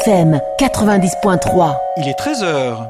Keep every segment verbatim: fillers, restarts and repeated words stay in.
F M quatre-vingt-dix point trois. Il est treize heures.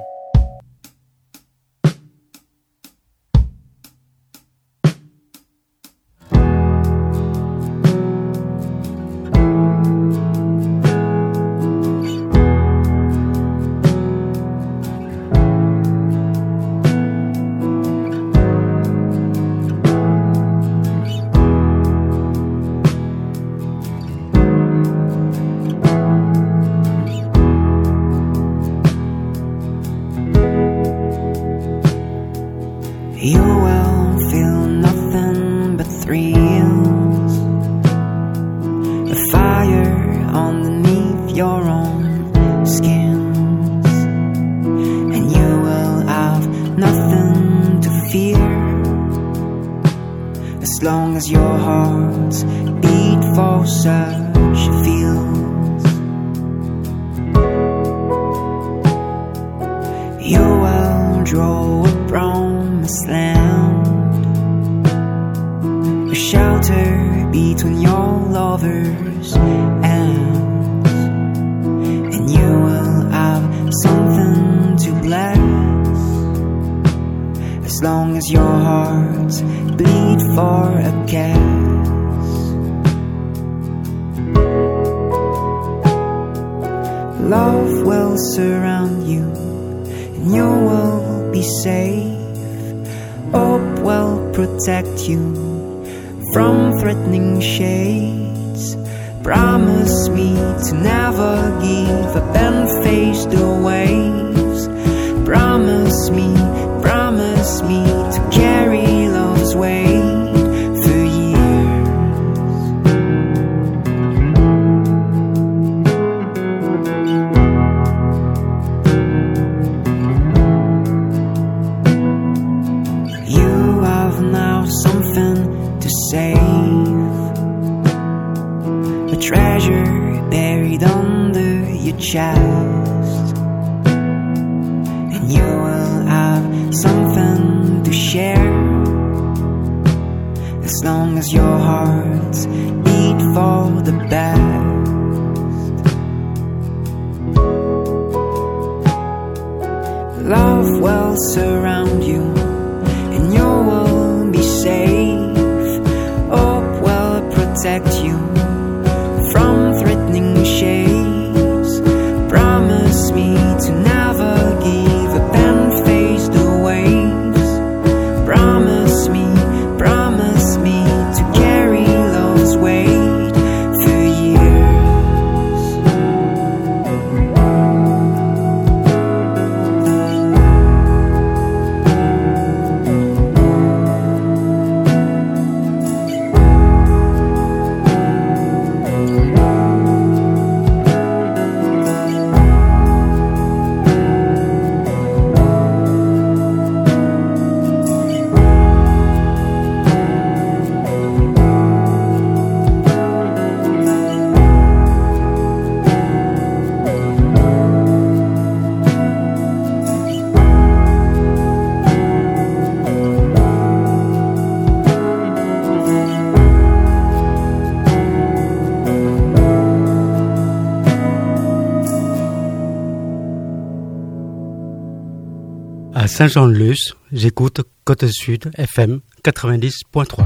À Saint-Jean-de-Luz, j'écoute Côte Sud F M quatre-vingt-dix point trois.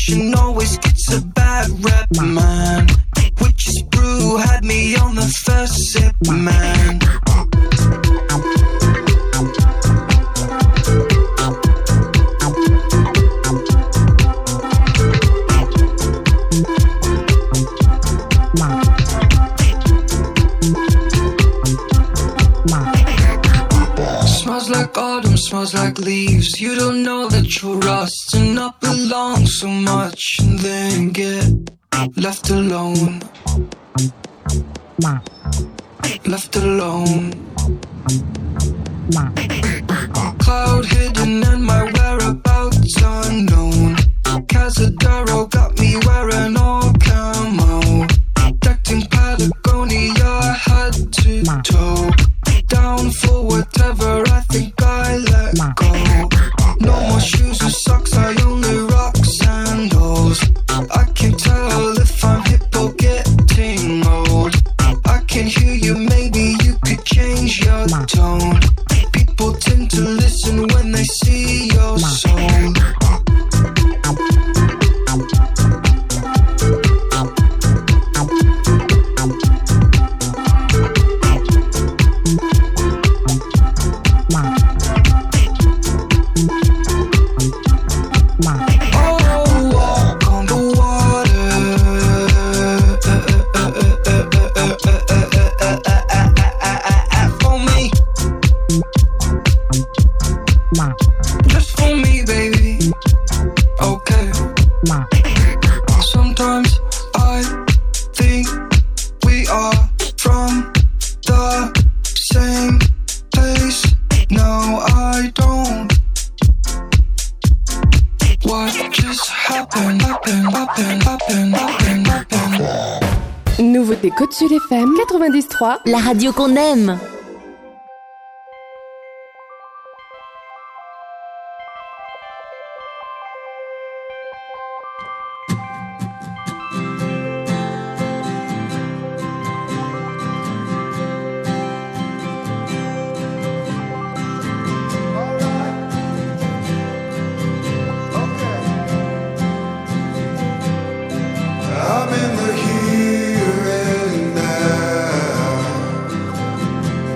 Tradition always gets a bad rep, man. Witch's brew had me on the first sip, man. Smells like autumn, smells like leaves. You don't know that you're rust and not belong so much, and then get left alone. Left alone. Cloud hidden and my whereabouts unknown. Cazadero got me wearing all camo. Decked in Patagonia, head to toe. Down for whatever, I think I let go. No more shoes or socks, I only rock sandals. I can tell if I'm hip or getting old. I can hear you, maybe you could change your tone. People tend to listen when they see your soul. Nouveauté Côte Sud F M quatre-vingt-dix trois, la radio qu'on aime. I'm in the here and now.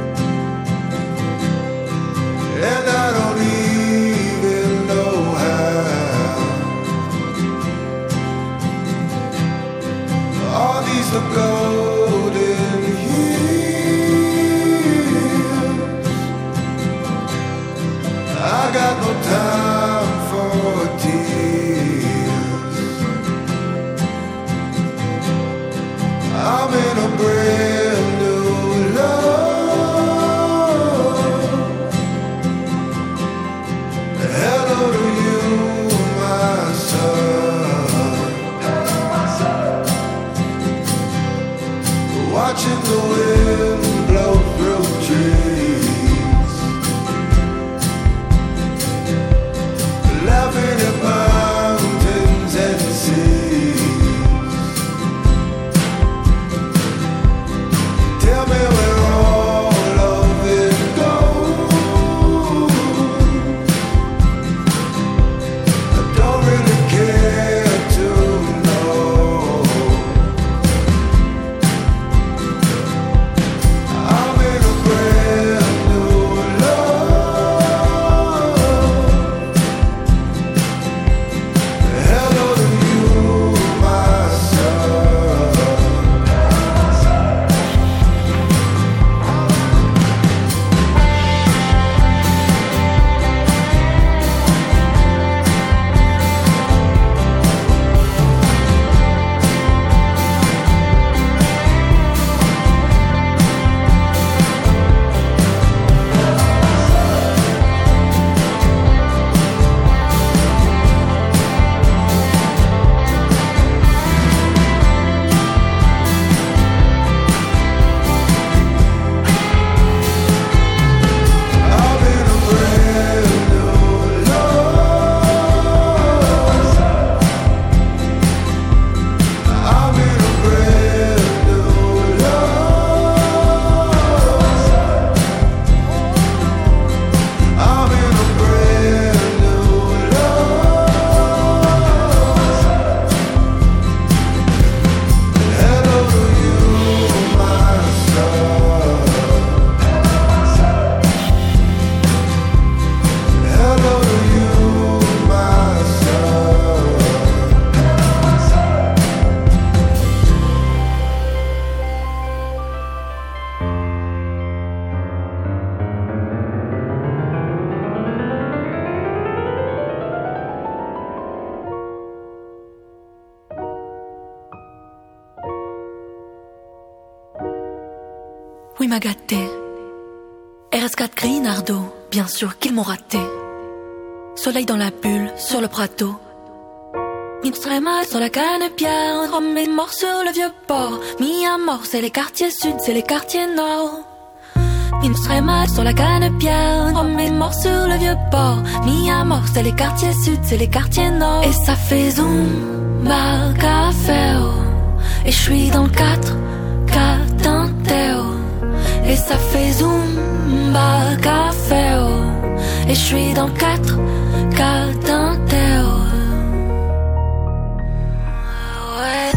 il m'a gâté. R S quatre Grinardo, bien sûr qu'ils m'ont raté. Soleil dans la bulle, sur le prato. Mis très mal sur la canne-pierre, rhum et mort sur le vieux port. Mis à mort, c'est les quartiers sud, c'est les quartiers nord. Mis très mal sur la canne-pierre, rhum et mort sur le vieux port. Mis à mort, c'est les quartiers sud, c'est les quartiers nord. Et ça fait zumba café, oh. Et je suis dans le quatre quatre et ça fait zumba café, oh. Et je suis dans le quatre quatre ouais.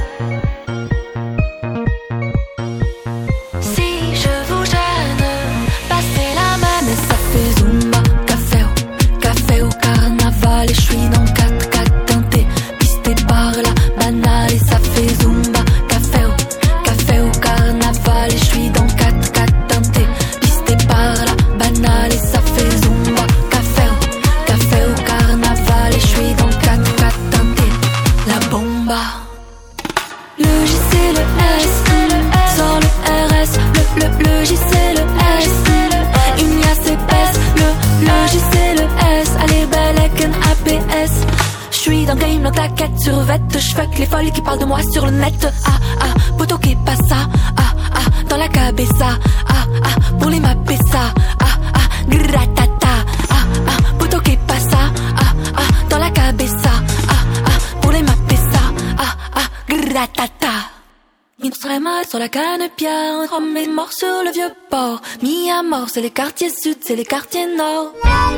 Si je vous gêne, passez la main. Et ça fait zumba café, oh. Café au carnaval. Et je suis dans le quatre quatre teinté, pisté par la banale. Et ça fait zumba café, oh. Café au carnaval. Et je suis dans le quatre quatre teinté, pisté par la banale. Et ça fait zumba café, oh. Café au carnaval. Et je suis dans le quatre quatre teinté. La bomba. Le J c'est le S, sans le R S. Le, le, le J c'est le S, une liasse épaisse. Le, le J c'est le S, allez belle avec un A P S. J'suis dans le game, dans ta quête sur vête. J'fuck les folles qui parlent de moi sur le net. Ah ah, poto qui passe ça. Ah ah, dans la cabeza. Ah ah, pour les mapper ça. Ah ah, gratata. Ah ah, poto qui passe ça. Ah ah, dans la cabeza. Ah ah, pour les mapper ça. Ah ah, gratata. Mis très mal sur la canne-pierre, rhum et mort sur le vieux port. Mis à mort, c'est les quartiers sud, c'est les quartiers nord.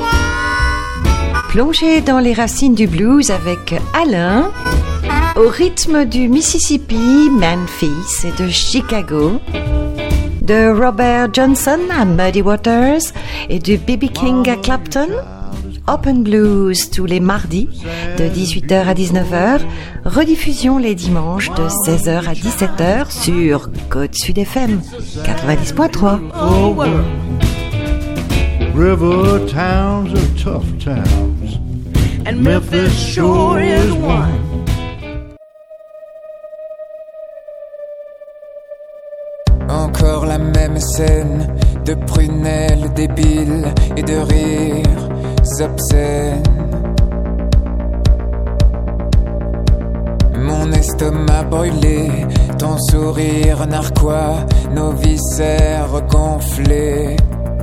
Plongez dans les racines du blues avec Alain, au rythme du Mississippi, Memphis et de Chicago, de Robert Johnson à Muddy Waters et de B B King à Clapton. Open Blues tous les mardis de dix-huit heures à dix-neuf heures, rediffusion les dimanches de seize heures à dix-sept heures sur Côte Sud F M quatre-vingt-dix point trois. Oh, well. River towns are tough towns, and Memphis sure is one. Encore la même scène de prunelles débiles et de rires obscènes. Mon estomac brûlé, ton sourire narquois, nos viscères gonflés.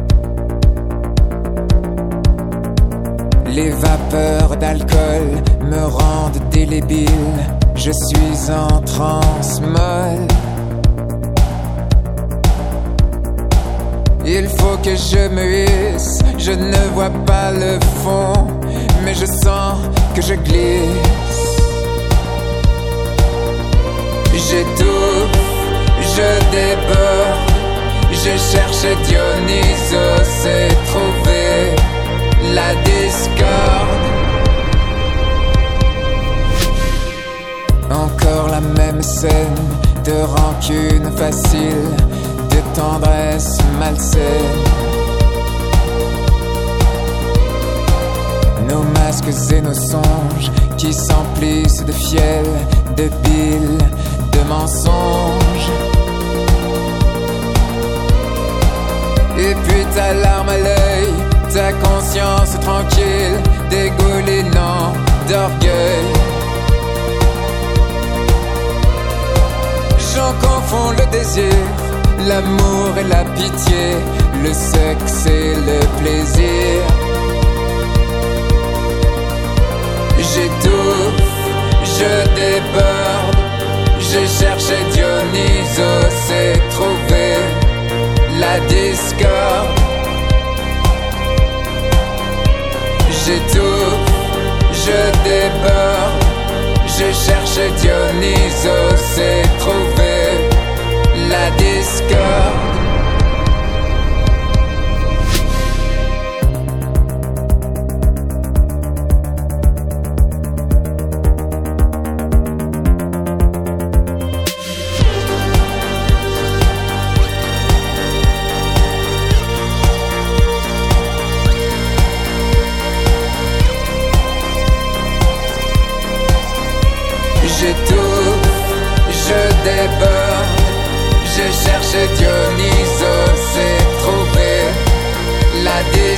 Les vapeurs d'alcool me rendent délébile, je suis en transe molle. Il faut que je me hisse, je ne vois pas le fond, mais je sens que je glisse. J'étouffe, je déborde, je cherche Dionysos et trouver la discorde. Encore la même scène de rancune facile, de tendresse malsaine. Nos masques et nos songes qui s'emplissent de fiel, de bile, de mensonges. Et puis ta larme à l'œil, ta conscience tranquille, dégoulinant d'orgueil. J'en confonds le désir, l'amour et la pitié, le sexe et le plaisir. J'étouffe, je déborde, j'ai cherché Dionysos et trouvé la discorde. J'étouffe, je déborde, j'ai cherché Dionysos et trouvé la discorde.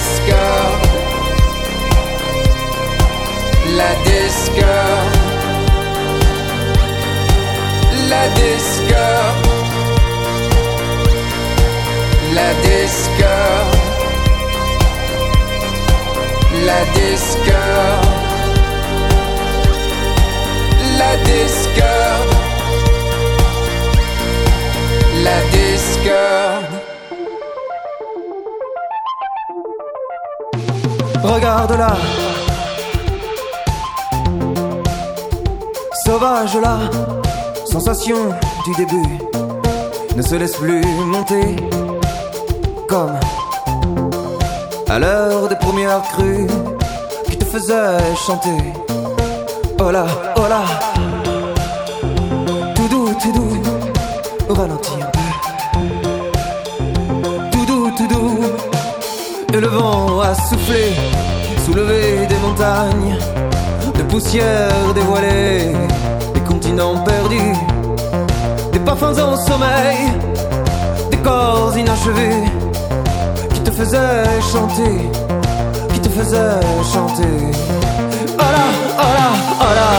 discorde, la discorde, la discorde, la discorde, la discorde, la discorde, la discorde. Regarde-la, sauvage là, sensation du début, ne se laisse plus monter, comme à l'heure des premières crues qui te faisaient chanter. Oh là, oh là, tout doux, tout doux, ralentis un peu. Tout doux, tout doux, et le vent a soufflé, soulevé des montagnes, de poussière dévoilée, des continents perdus, des parfums en sommeil, des corps inachevés, qui te faisaient chanter, qui te faisaient chanter. Oh là, oh là, oh là,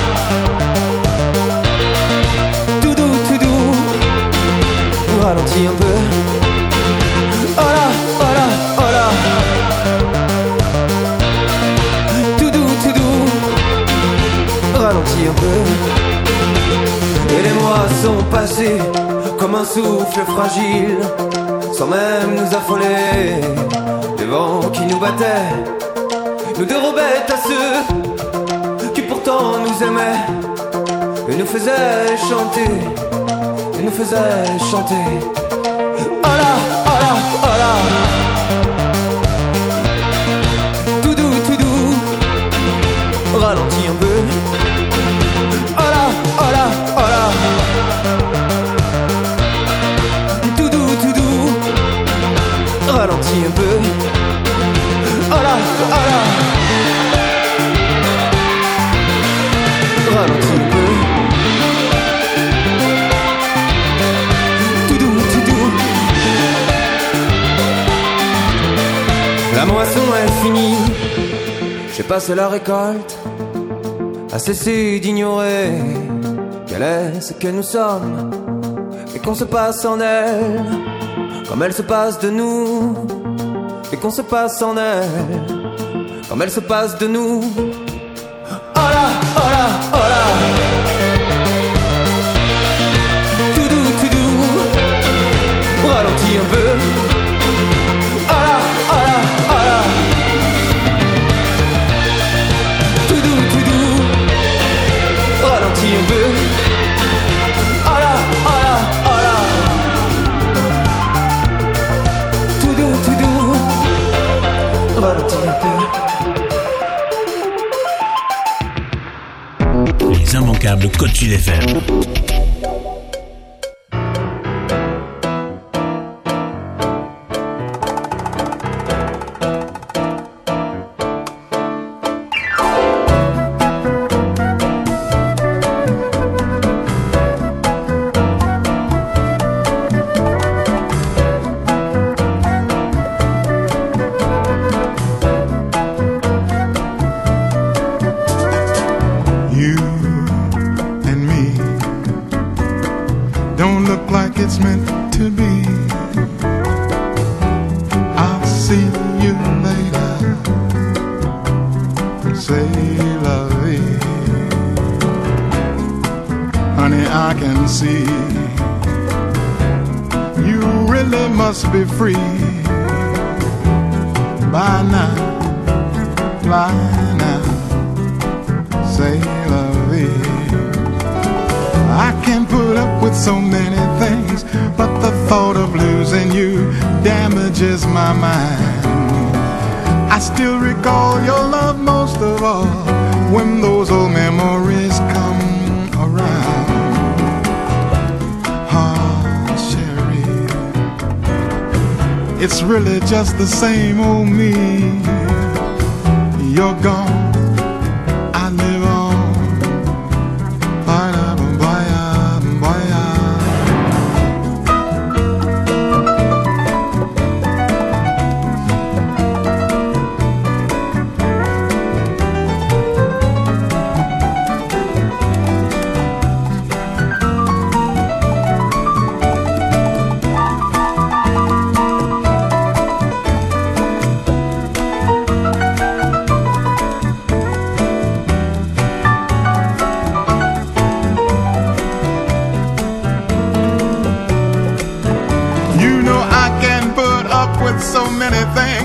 tout doux, tout doux, ralentis un peu. Oh là, oh là, oh là, tout doux, tout doux, ralentis un peu. Et les mois sont passés comme un souffle fragile, sans même nous affoler. Les vents qui nous battaient nous dérobaient à ceux qui pourtant nous aimaient et nous faisaient chanter, et nous faisaient chanter. Oh là, oh là, oh là, tout doux, tout doux, ralentis un peu. Oh là, oh là, oh là, tout doux, tout doux, ralentis un peu. Oh là, oh là, ralentis un peu. Tout doux, tout doux. La moisson est finie, j'ai passé la récolte, à cesser d'ignorer quel est ce que nous sommes, et qu'on se passe en elle, comme elle se passe de nous, et qu'on se passe en elle, comme elle se passe de nous. Oh là, oh là, oh là, tout doux, tout doux, ralentis un peu. Oh là, oh là, oh là, tout doux, tout doux, ralentis un peu. Oh là, oh là, oh là, tout doux, tout doux, ralentis un peu. Les immanquables Côte Sud F M. It's really just the same old me. You're gone, I live on. Bye, bye, bye.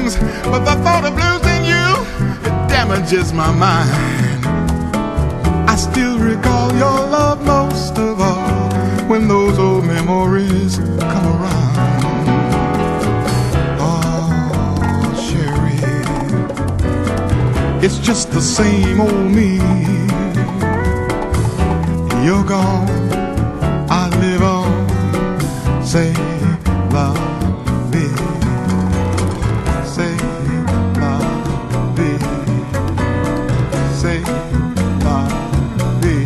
things, but the thought of losing you, it damages my mind. I still recall your love most of all when those old memories come around. Oh, Sherry, it's just the same old me. You're gone, I live on. Say la vie, say la vie, say la vie.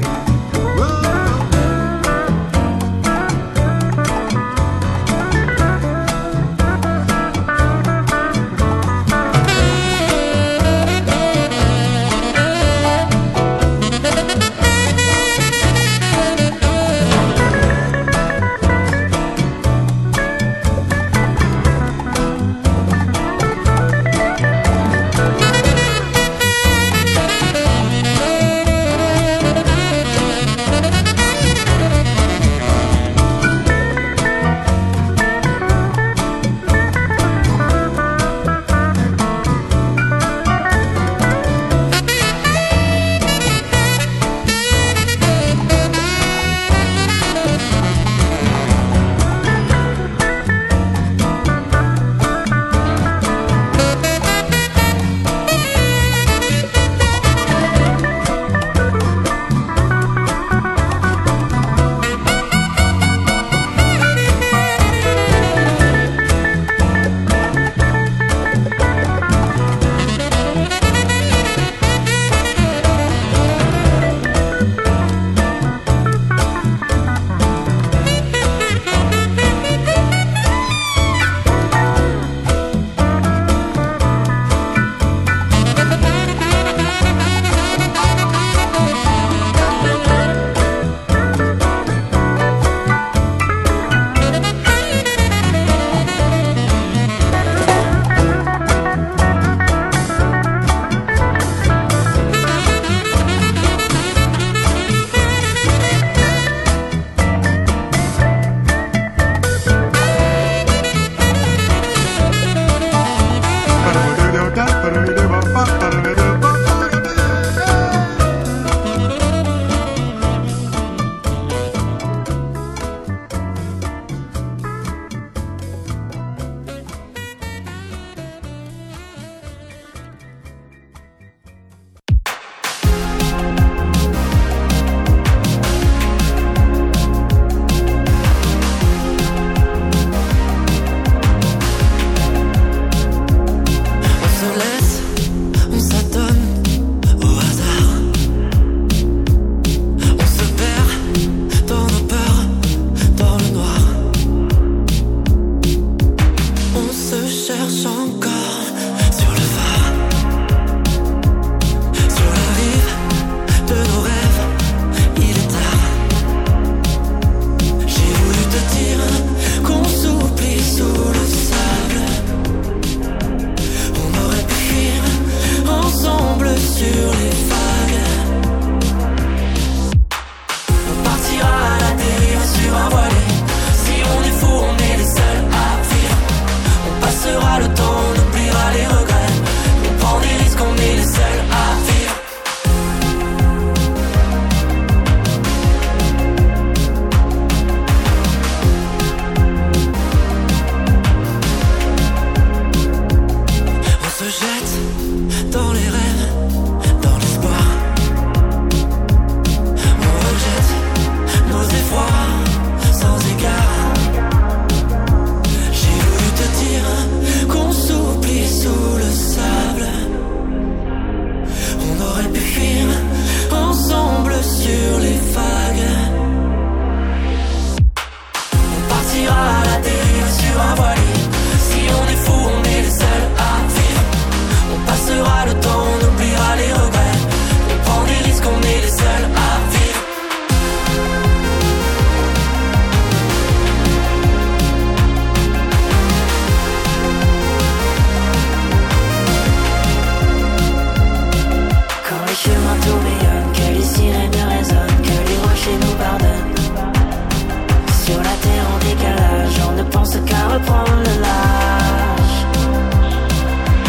pense qu'à reprendre le large.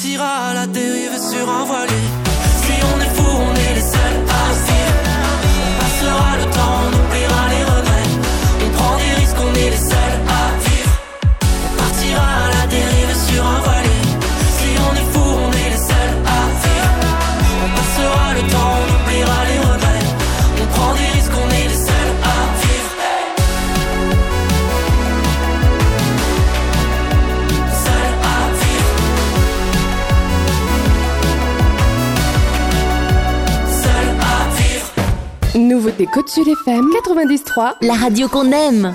partira à la dérive sur un voilier. Si on est fou, on est les seuls à vivre. On passera le temps, on oubliera les regrets. On prend des risques, on est les seuls à vivre. On partira à la dérive sur un voilier. Si on est fou, on est les seuls à vivre. On passera le temps, on oubliera les regrets. On prend des risques, on est les seuls à vivre. Seuls à vivre. Seuls à vivre. Nouveauté Côte Sud F M quatre-vingt-dix trois. La radio qu'on aime.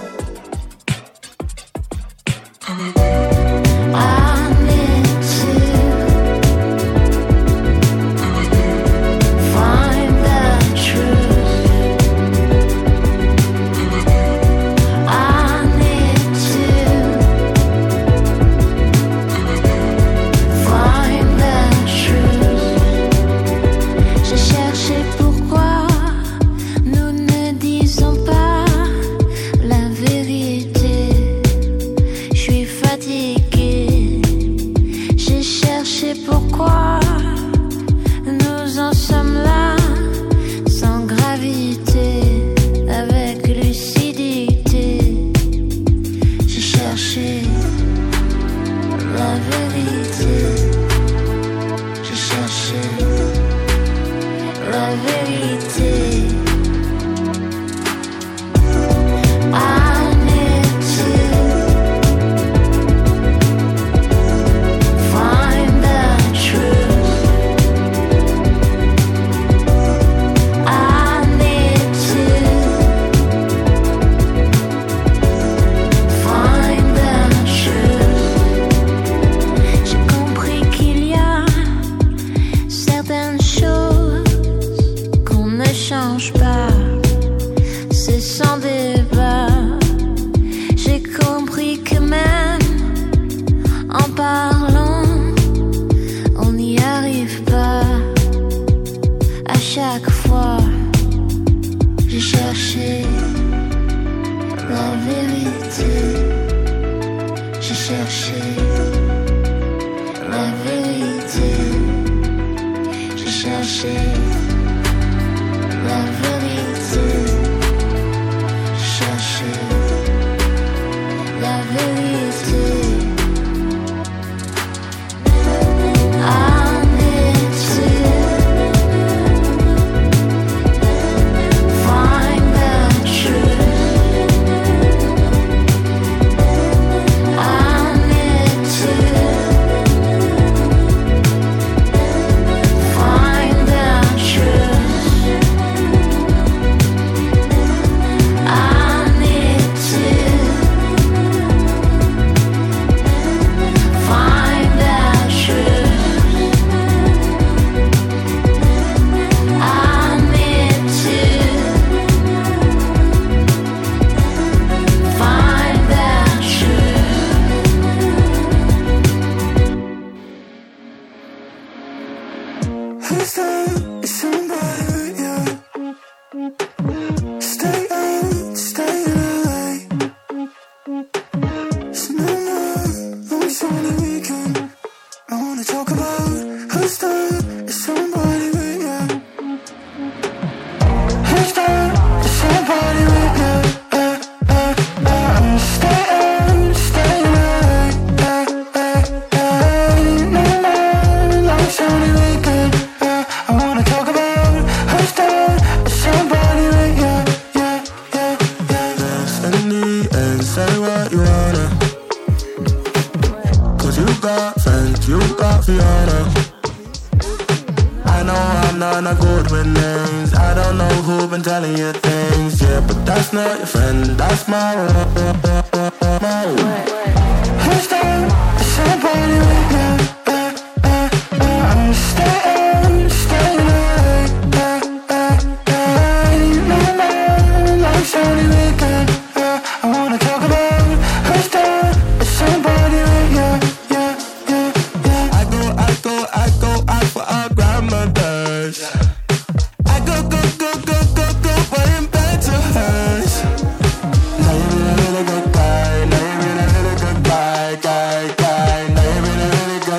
Guy, guy, guy, now you've been a really good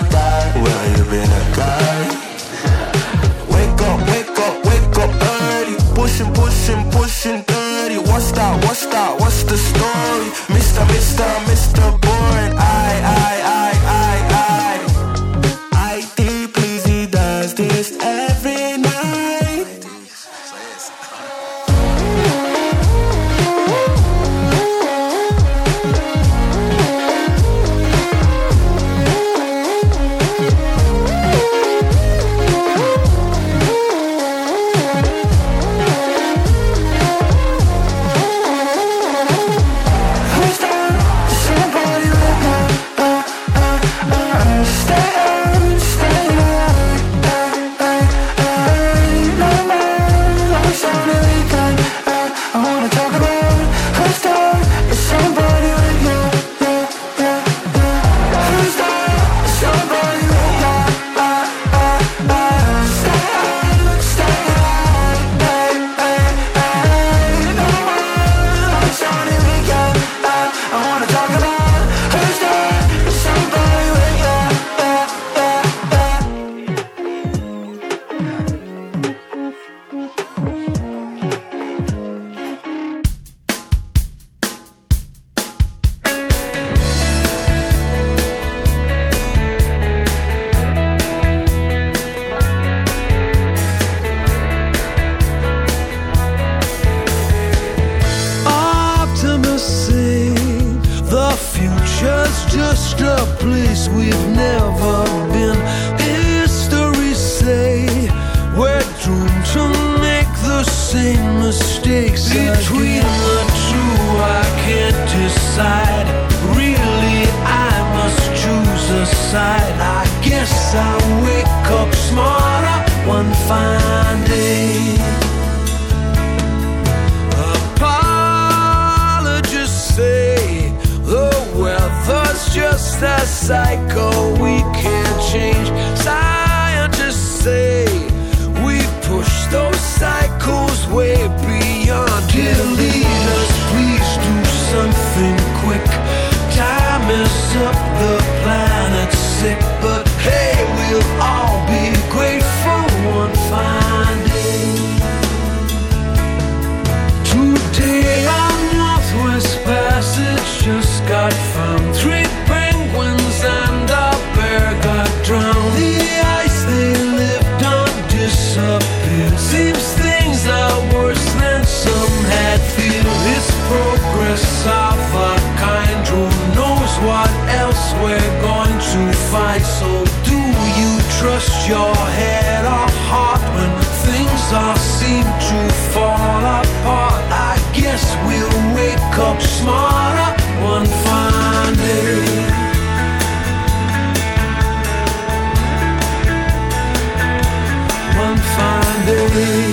just a place we've never been. History say we're doomed to make the same mistakes between the two. I can't decide. Really, I must choose a side. I guess I'll wake up smarter one fine day. Apologists say the weather's just a cycle we can't change. Scientists say we push those cycles way beyond. Dear leaders, please do something quick. Time is up, the planet's sick. But hey, we'll all be grateful one fine day. Today on Northwest Passage just got found. Three penguins and a bear got drowned. The ice they lived on disappeared. Seems things are worse than some had feared. It's progress of a kind. Who knows what else we're going to find? So do you trust your head or heart when things all seem to fall apart? I guess we'll wake up smarter one fine day. One fine day.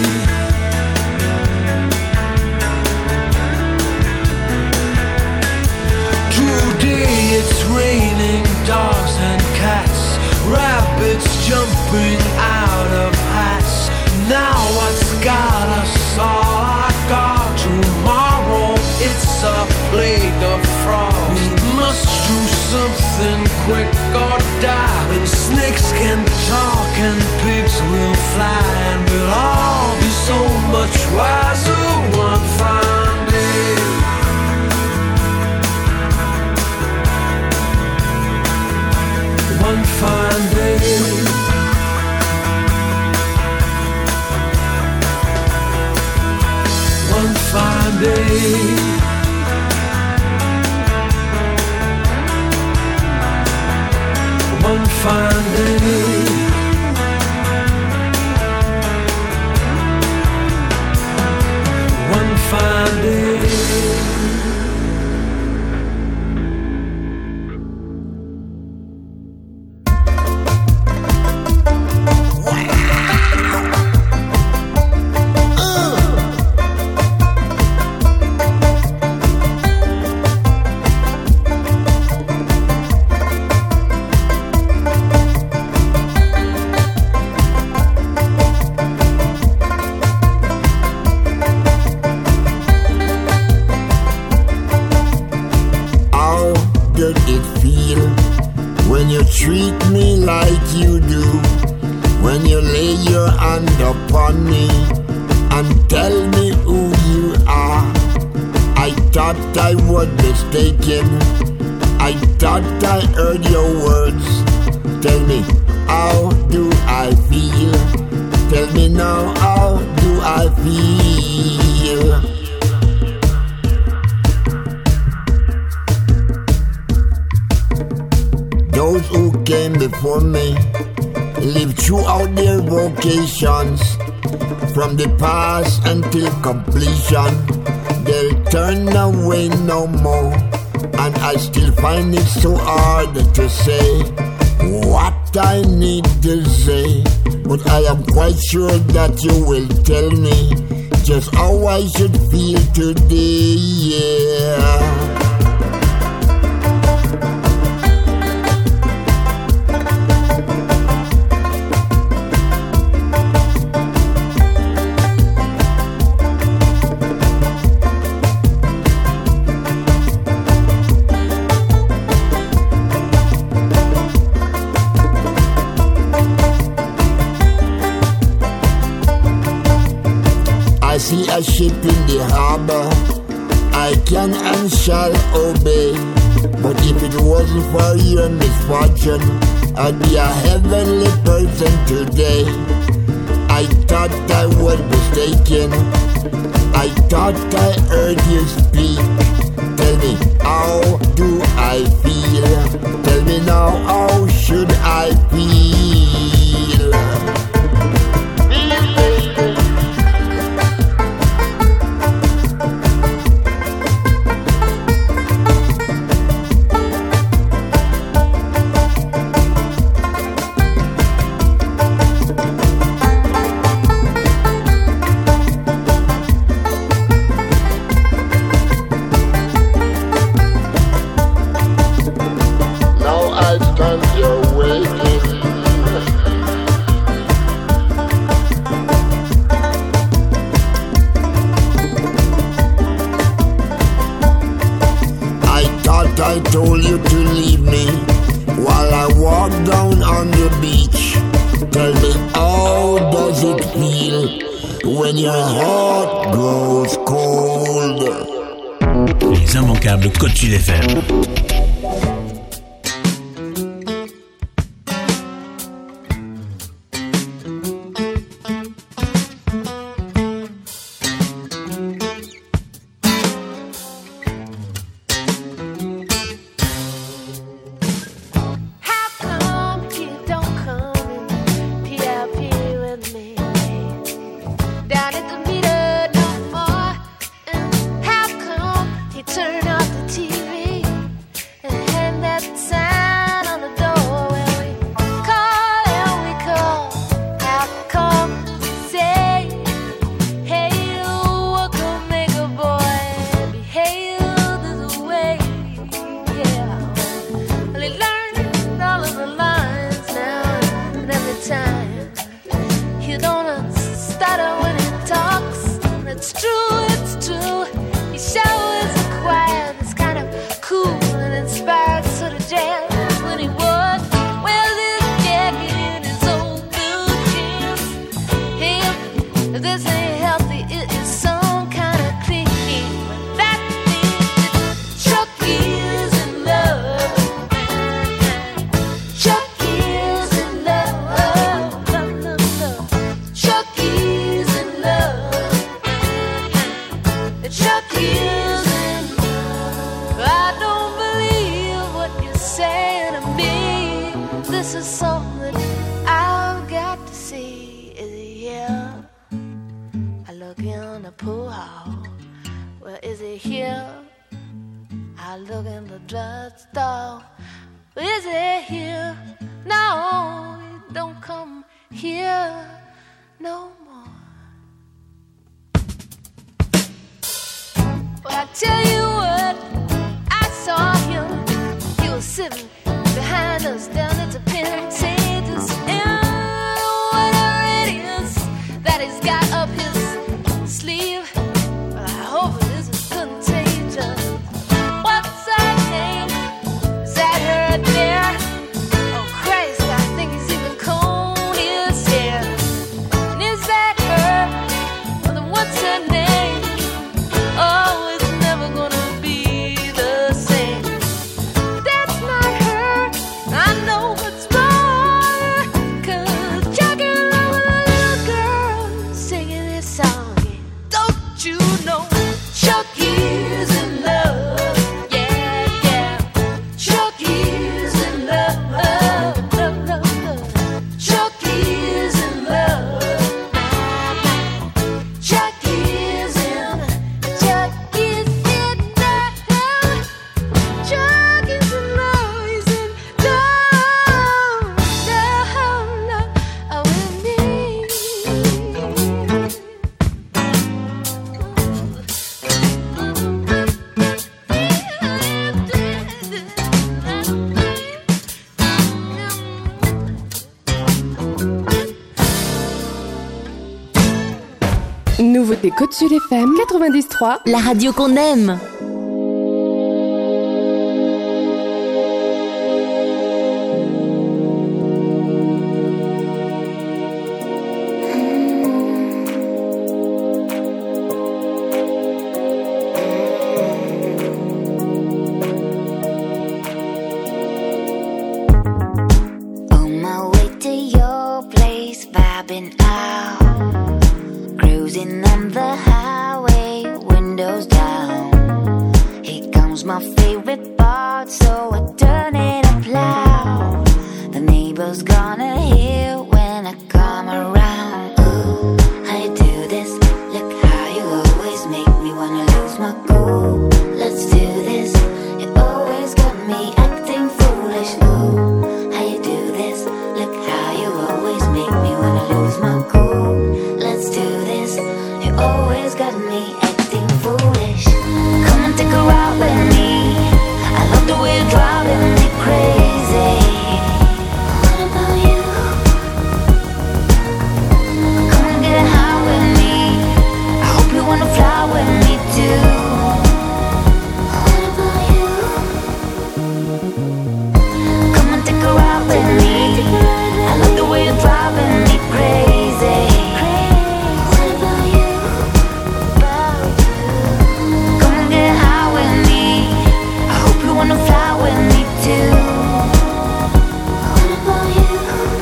Today it's raining dogs and cats, rabbits jumping out of hats. Now what's got us all our guard? Tomorrow it's a plague of frogs. We must do something quick or die. And snakes can talk and pigs will fly, and we'll all be so much wiser one fine day. One fine day. One fine day. One fine day. One fine day. From the past until completion, they'll turn away no more. And I still find it so hard to say what I need to say. But I am quite sure that you will tell me just how I should feel today, yeah. See a ship in the harbor, I can and shall obey. But if it wasn't for your misfortune, I'd be a heavenly person today. I thought I was mistaken, I thought I heard you speak. Tell me, how do I feel? Tell me now, how should I feel? I told you to leave me while I walk down on the beach. Tell me, how does it feel when your heart grows cold? Les immanquables Côte Sud F M. Nouveauté Côte Sud F M quatre-vingt-dix trois, la radio qu'on aime. On my way to your place, vibing out. Cruising on the highway, windows down. He phone's my favorite part, so I turn it up loud. The neighbors gonna hear when I come around. Ooh, how you do this? Look how you always make me wanna lose my cool. Let's do this. You always got me acting foolish. Ooh, how you do this? Look how you always make me wanna lose my cool. Let's do this. You always got me acting foolish. Come and take a ride with me. I love the way you're driving me crazy. What about you? Come and get high with me. I hope you wanna fly with me too. What about you? Come and take a ride with me. I love the way you're driving me crazy. What about you? Come and get high with me. I hope you wanna fly with me too. What about you?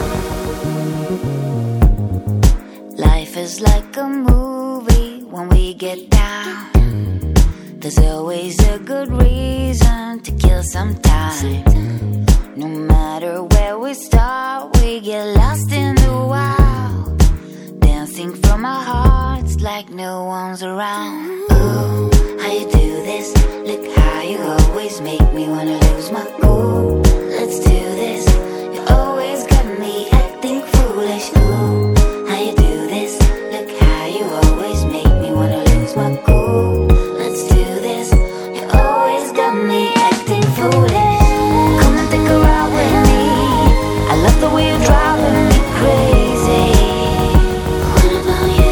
Life is like a movie when we get down. There's always a good reason to kill some time. No matter where we start, we get lost in the wild. Dancing from our hearts like no one's around. Ooh, how you do this? Look how you always make me wanna lose my cool. Let's do this. You always got me acting foolish. Ooh, how you do this? Look how you always make me wanna lose my cool. Let's do this. You always got me acting foolish. Come and take a ride with me. I love the way you're driving me crazy. What about you?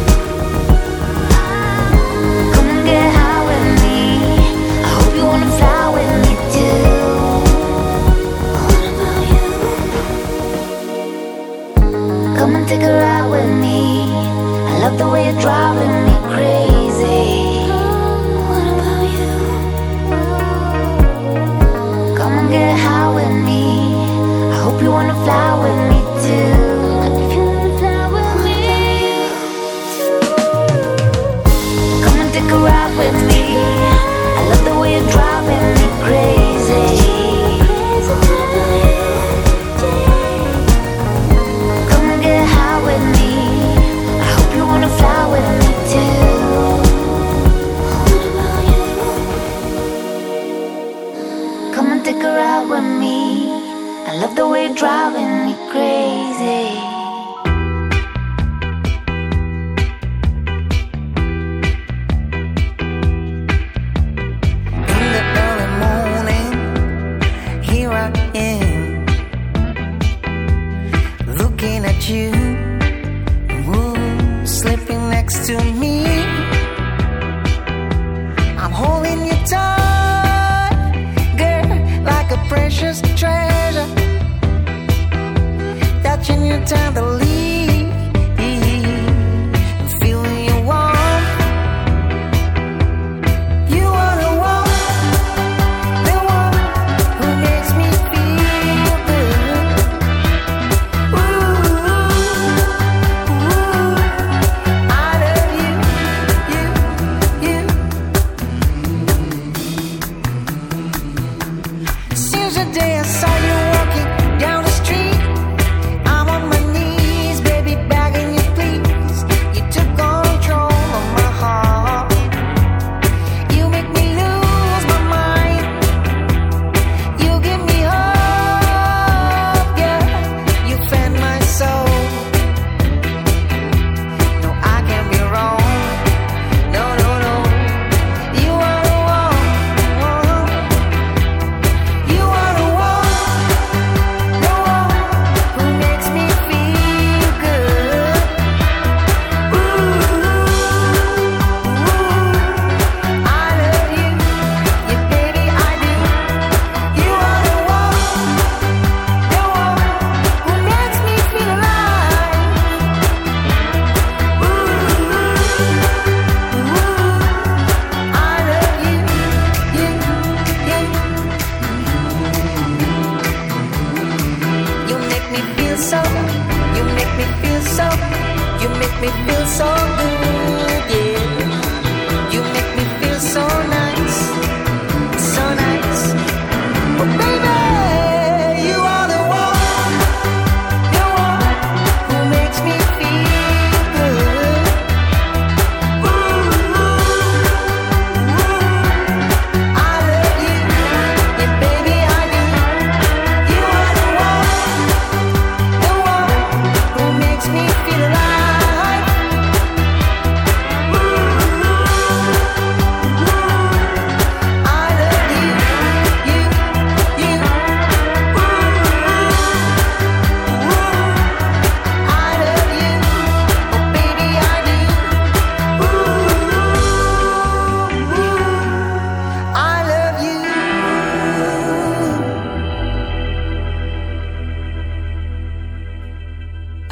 Come and get high with me. I hope you wanna fly with me too. What about you? Come and take a ride with me. I love the way you're driving me crazy. What about you? Come and get high with me. I hope you wanna fly with me too. If you wanna fly with me. Come and take a ride with me. I love the way you're driving me crazy. Come and get high with me. I hope you wanna fly with me too. What about you? Come and take a ride with me. I love the way you're driving me crazy. In the early morning, here I am, looking at you, ooh, sleeping next to me. I'm holding you tight, girl, like a precious treasure, touching you tenderly, feeling you warm. You are the one, the one who makes me feel good. Ooh, ooh, I love you, you, you. Since the day I saw you walking down the street, I'm on my knees, baby, begging you please. You took control of my heart. You make me lose my mind. You give me hope, yeah. You fed my soul. No, I can't be wrong. No, no, no. You are the one. You are the one, the one who makes me feel good. Ooh, ooh, I love you, yeah, baby, I do. You are the one, the one who makes me feel alive. Ooh, ooh, I love you, you, you. You make me feel so, you make me feel so, you make me feel so good, yeah. You make me feel so nice,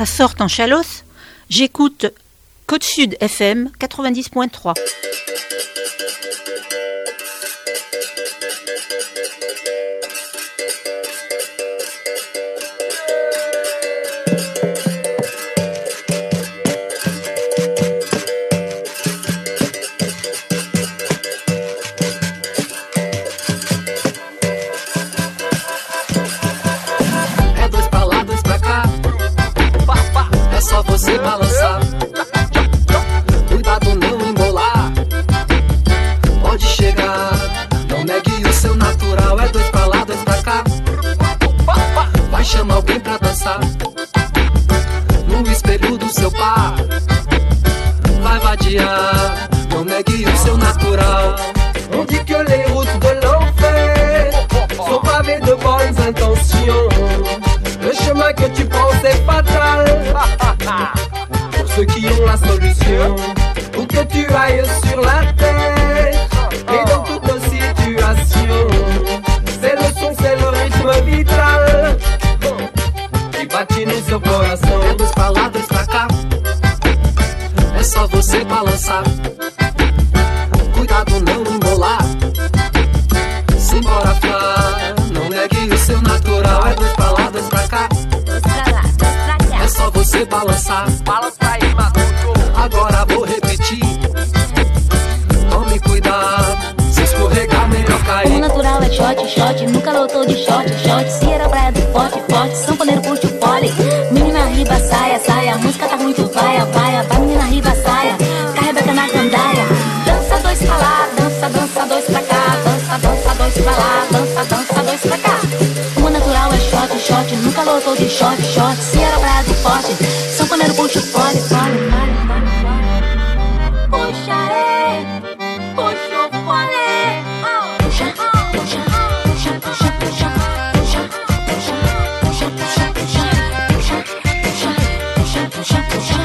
à Sorte en Chalosse. J'écoute Côte Sud F M quatre-vingt-dix point trois. Você balançar, cuidado não embolar. Pode chegar, não negue o seu natural. É dois pra lá, dois pra cá. Vai chamar alguém pra dançar no espelho do seu par. Vai vadiar, não negue o seu natural. On dit que les routes de l'enfer sont pavées de bonnes intentions. Le chemin que tu prends c'est fatal. Pour ceux qui ont la solution, pour que tu ailles sur la terre et dans toutes nos situations. C'est le son, c'est le rythme vital qui bate no seu coração. É dois pra lá, dois pra cá. É só você balançar. Cuidado não embolar. Simbora Flá, não negue o seu natural. É dois pra lá, dois pra cá. É só você balançar. Balança aí, maluco. Agora vou repetir. Tome cuidado, se escorregar melhor cair. O natural é shot, shot, nunca lotou de shot, shot. Se era praia do forte, forte, sanfoneiro curte o fole. Menina riba, saia, saia, a música tá muito vaia, vaia. Vai menina riba, saia, carrega na gandaia. Dança dois pra lá, dança, dança dois pra cá. Dança, dança dois pra lá, dança, dança dois pra cá. O natural é shot, shot, nunca lotou de shot, shot. Se era praia do forte, sanfoneiro curte o fole, fole, fole. Puxa, é, puxa o fole. Puxa, puxa, puxa, puxa, puxa, puxa, puxa, puxa, puxa, puxa, puxa, puxa,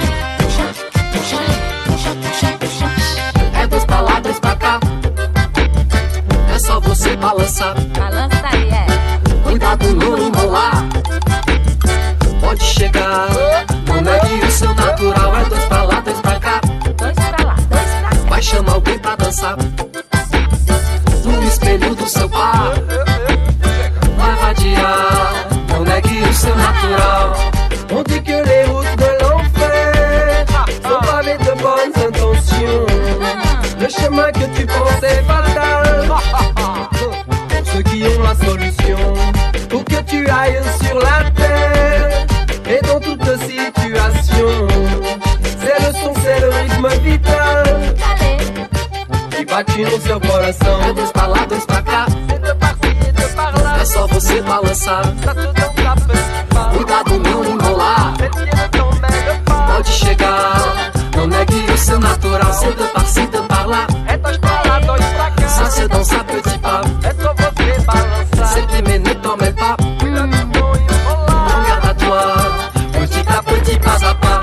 puxa, puxa, puxa. É dois pra lá, dois pra cá. É só você balançar. Balança aí, é. Cuidado não embolar. Pode chegar, não negue o seu natural. É dois pra lá, dois pra cá. Dois pra lá, dois pra cá. Vai chamar alguém pra dançar no espelho do seu par. Vai vadiar, não negue o seu natural. On dit que les routes de l'enfer sont pavées de bonnes intentions. Le chemin que tu prends c'est fatal. Pour ceux qui ont la solution, pour que tu ailles sur la terre et dans toute situation. C'est le son, c'est le rythme vital qui bate no seu coração. É dois pra lá, dois pra cá. C'est de par-ci et de par-là. É só você balançar. Ça se danse à petit pas. Cuidado não embolar. Fais pied ne t'en mêle pas. Pode chegar, não negue o seu natural. C'est de par-ci, de par-là. É dois pra lá, dois pra cá. Ça se danse à petit pas. É só você balançar. C'est petit mais ne t'en mêle pas. Prends garde à toi, petit à petit, pas à pas.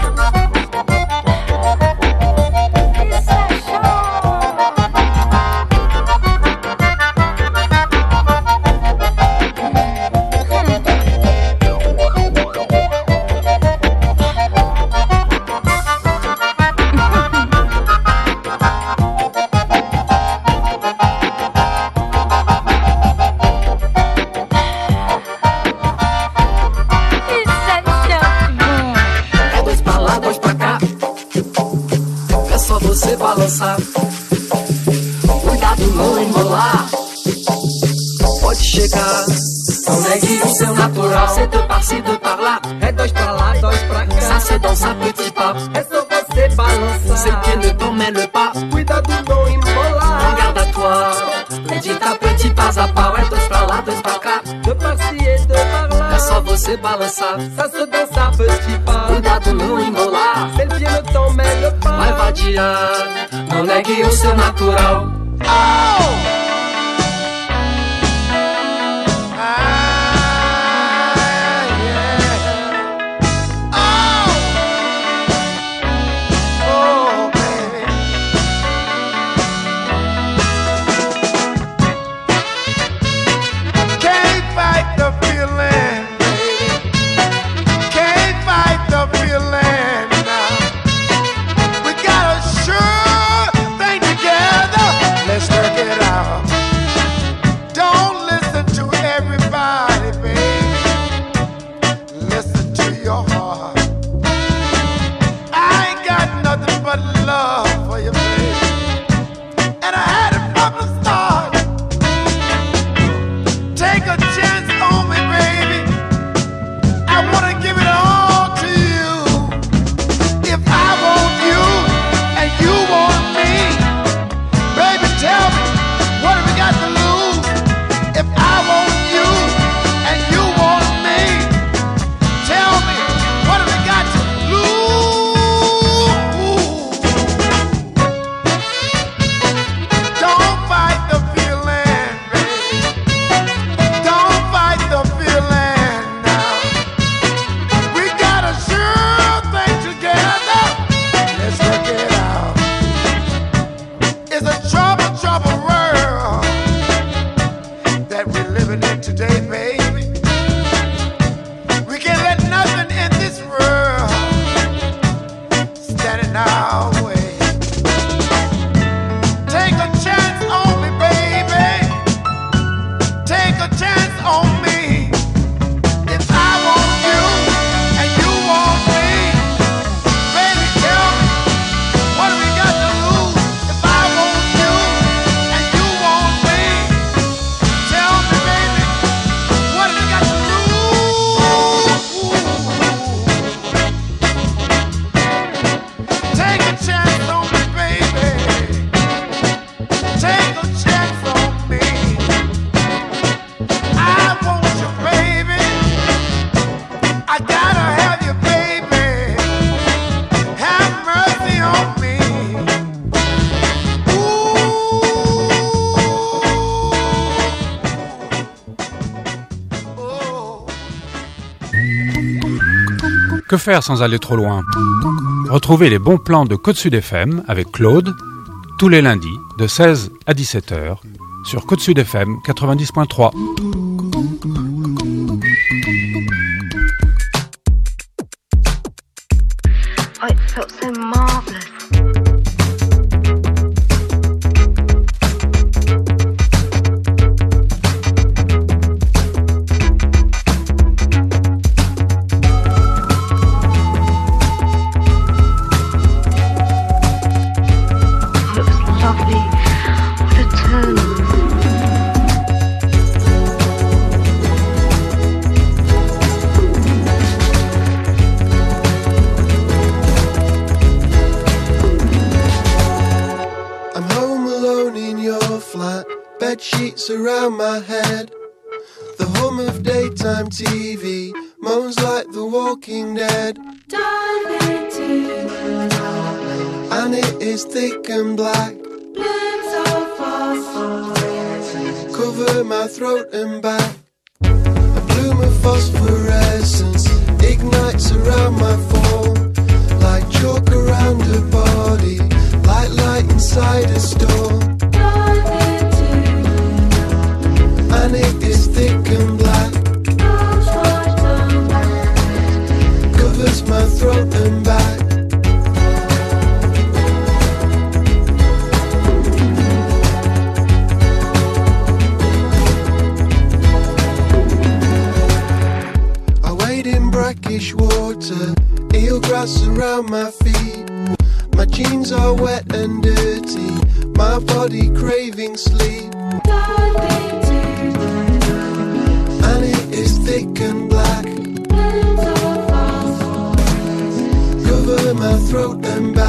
Balançar, cuidado não embolar. Pode chegar, não negue o seu natural. C'est de par-ci, de par-là. É dois pra lá, dois pra cá. Ça se danse à petit pas. É só você balançar. Ses pieds ne t'en mêlent pas. Cuidado não embolar. Regarde à toi, petit à petit, pas à pas. É dois pra lá, dois pra cá. De par-ci et de par-là. É só você balançar. Ça se danse à petit pas. Cuidado não embolar. Ses pieds ne t'en mêlent pas. Vai vadiar, não negue o seu natural. Oh! Can't fight the Que faire sans aller trop loin? Retrouvez les bons plans de Côte Sud F M avec Claude tous les lundis de seize à dix-sept heures sur Côte Sud F M quatre-vingt-dix point trois. Oh, it felt so marvellous. Sheets around my head. The hum of daytime T V moans like The Walking Dead. And it is thick and black. Cover my throat and back. A bloom of phosphorescence ignites around my form, like chalk around a body, like light inside a storm. And it is thick and black, covers my throat and back. I wade in brackish water, eelgrass around my feet. My jeans are wet and dirty, my body craving sleep. And it is thick and black, cover my throat and back.